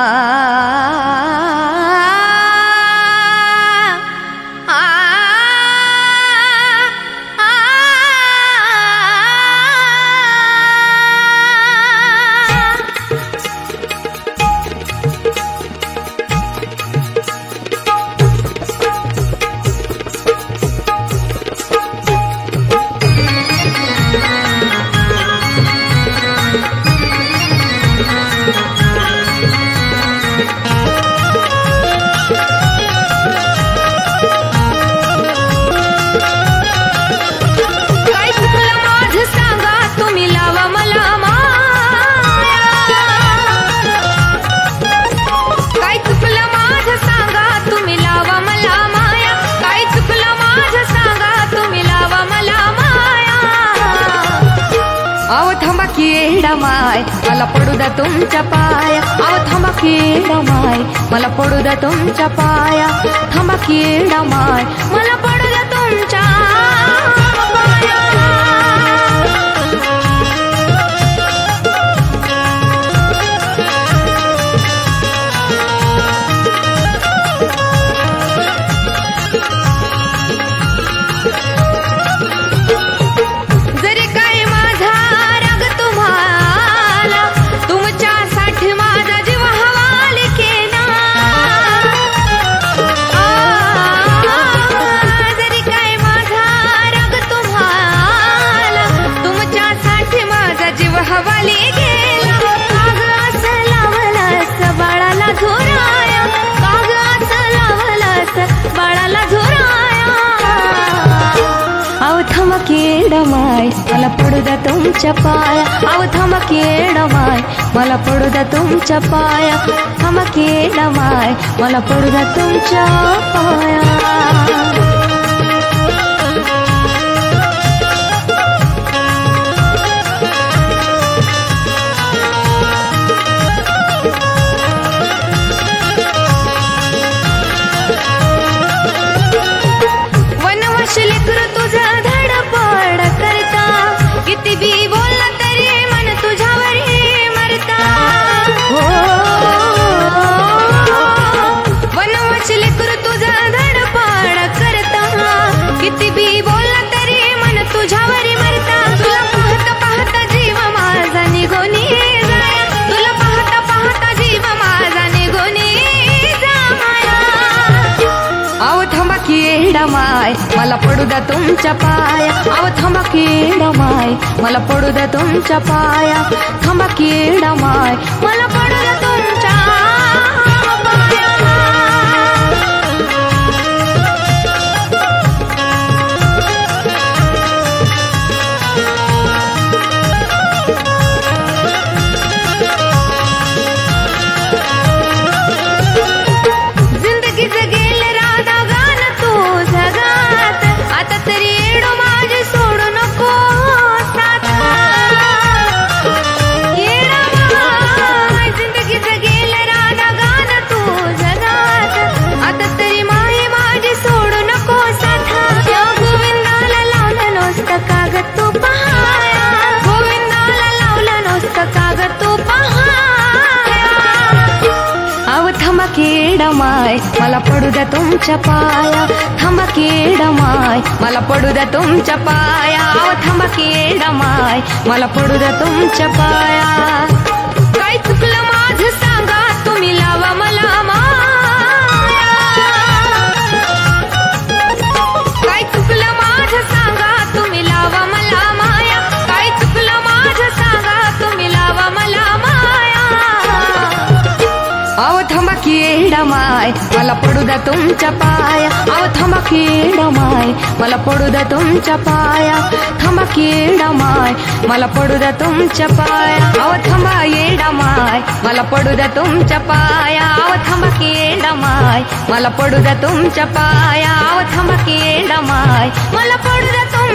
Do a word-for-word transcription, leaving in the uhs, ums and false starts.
माय मला पडू द्या तुमच्या पाया, अहो थांबा किडा माय मला पडू द्या तुमच्या पाया, थांबा किडा माय मला पडू द्या तुमच्या पाया. हवाली गेला काग असं लावलंस बाळाला झोराया, काग असं लावलंस बाळाला झोराया. अहो थांबा किडा माय मला पडू द्या तुमच्या पाया, अहो थांबा किडा माय मला पडू द्या तुमच्या पाया, थांबा किडा माय मला पडू द्या तुमच्या पाया. किडा माय मला पडू द्या तुमच्या पाया, अहो थांबा किडा माय मला पडू द्या तुमच्या पाया, थांबा किडा माय मला पडू द्या तुमच्या पाया. किडा माय मला पडू द्या तुमच्या पाया, थांबा किडा माय मला पडू द्या तुमच्या पाया, अहो थांबा किडा माय मला पडू द्या तुमच्या पाया. काय चुकलं माझं सांगा तुम्ही लावा मला माया, काय चुकलं माझं सांगा तुम्ही लावा मला माया, काय चुकलं माझं सांगा तुम्ही लावा मला माया. अहो थांबा किडा माय मला पडू द्या तुमच्या पाया, अहो थांबा किडा माय मला पडू द्या तुमच्या पाया, थांबा किडा माय मला पडू द्या तुमच्या पाया, अहो थांबा येडा माय मला पडू द्या तुमच्या पाया, अहो थांबा किडा माय मला पडू द्या तुमच्या पाया, अहो थांबा किडा माय मला पडू द्या तुमच्या